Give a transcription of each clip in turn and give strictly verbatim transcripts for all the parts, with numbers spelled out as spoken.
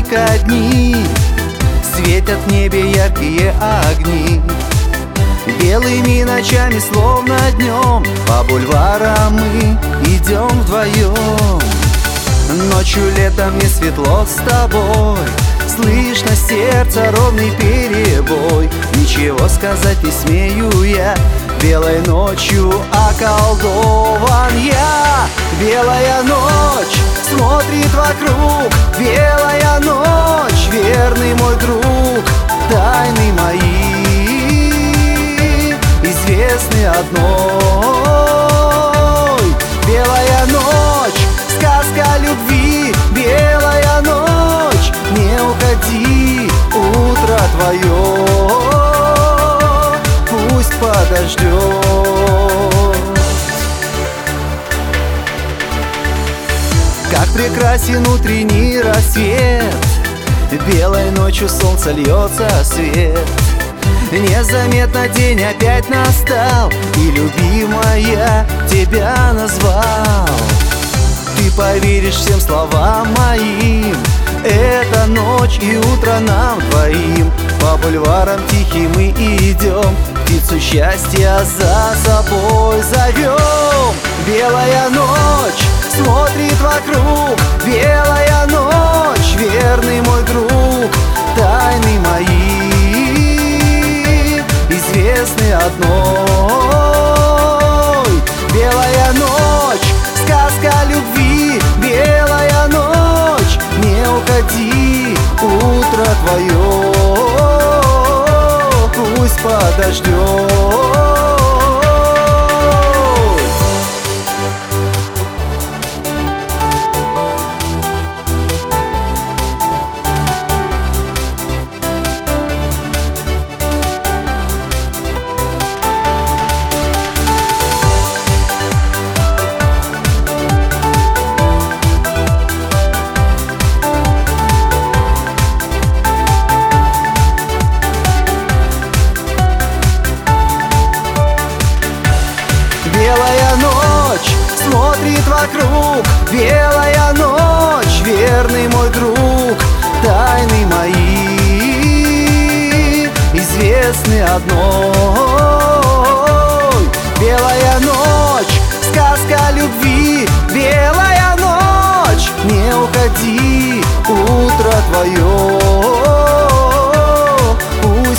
только дни, светят в небе яркие огни. Белыми ночами, словно днем, по бульварам мы идем вдвоем. Ночью, летом не светло с тобой, слышно сердце ровный перебой. Ничего сказать не смею я, белой ночью околдован я. Белая ночь смотрит вокруг, белая ночь, верный мой друг. Тайны мои известны одной. Белая ночь, сказка любви, белая ночь, не уходи, утро твое пусть подождет. Как прекрасен утренний рассвет, белой ночью солнце льется свет. Незаметно день опять настал, и, любимая, тебя назвал. Ты поверишь всем словам моим, это ночь и утро нам двоим. По бульварам тихим мы идем, птицу счастья за собой зовем. Белая ночь смотрит вокруг, белая ночь, верный мой друг. Тайны мои известны одной. Белая ночь, сказка любви, белая ночь, не уходи, утро твое пусть подождет. Белая ночь смотрит вокруг, белая ночь, верный мой друг. Тайны мои известны одной. Белая ночь, сказка любви, белая ночь, не уходи, утро твое пусть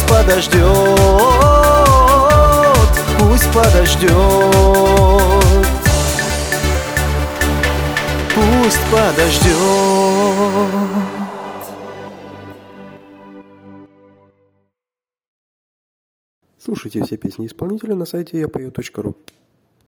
подождет, пусть подождет, пусть подождет. Слушайте все песни исполнителя на сайте я пою точка ру.